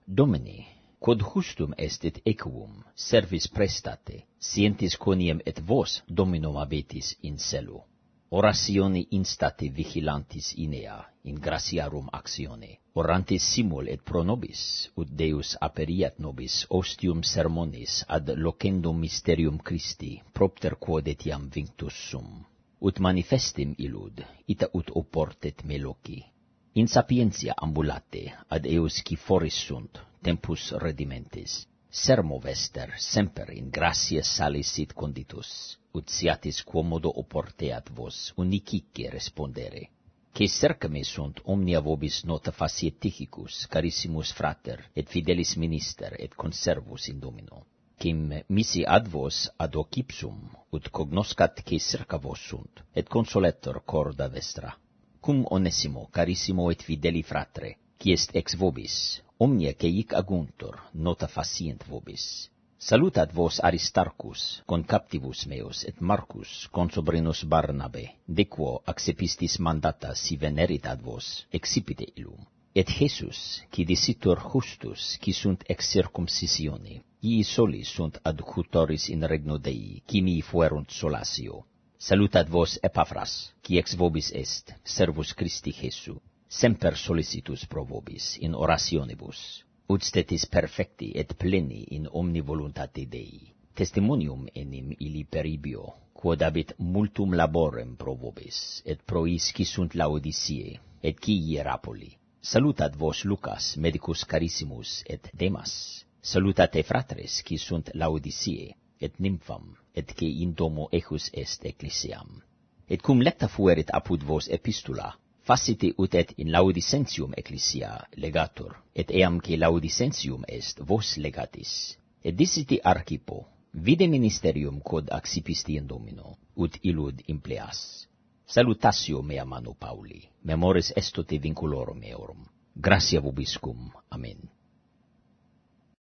Domini, quod justum est et equum servis prestate, scientis coniem et vos Dominum abetis in celo. Oratione instate vigilantis inea, in gratiarum actione, orantis simul et pro nobis, ut Deus aperiat nobis ostium sermonis ad locendum mysterium Christi, propter quod etiam vinctus sum, ut manifestim illud, ita ut oportet me loci. In sapientia ambulate ad eus qui foris sunt, tempus redimentis, sermo vester semper in gratia salis sit conditus, ut siatis quomodo oporteat vos unicique respondere. Que cerca me sunt omnia vobis nota faciet Tychicus, carissimus frater, et fidelis minister, et conservus in Domino. Quim misi ad vos ad hoc ipsum, ut cognoscat que cerca vos sunt, et consoletur corda vestra. Cum Onesimo, carissimo et fideli fratre, qui est ex vobis, omnia que hic aguntur, nota facient vobis. Salutat vos Aristarchus, concaptivus meus, et Marcus, consobrinus Barnabe, de quo accepistis mandata si venerit ad vos, excipite illum. Et Jesus, qui dicitur justus, qui sunt ex circumcisione, ii soli sunt adjutoris in regno Dei, qui mi fuerunt solatio. Salutat vos Epaphras, qui ex vobis est, servus Christi Jesu, semper solicitus pro vobis in orationibus, ut stetis perfecti et pleni in omni voluntate Dei. Testimonium enim illi peribio, quod habit multum laborem pro vobis, et pro is qui sunt Laodicie, et qui Hierapoli. Salutat vos Lucas, medicus carissimus, et Demas. Salutate fratres, qui sunt Laodicie, et Nympham, et que in domo ejus est ecclesiam. Et cum lecta fuerit apud vos epistula, facite ut et in Laodicentium ecclesia legatur, et eam que Laodicentium est vos legatis. Et dicite Archipo, vide ministerium quod accipisti in Domino, ut illud impleas. Salutatio mea manu Pauli, memoris esto te vinculorum eorum. Gratia vobiscum. Amen.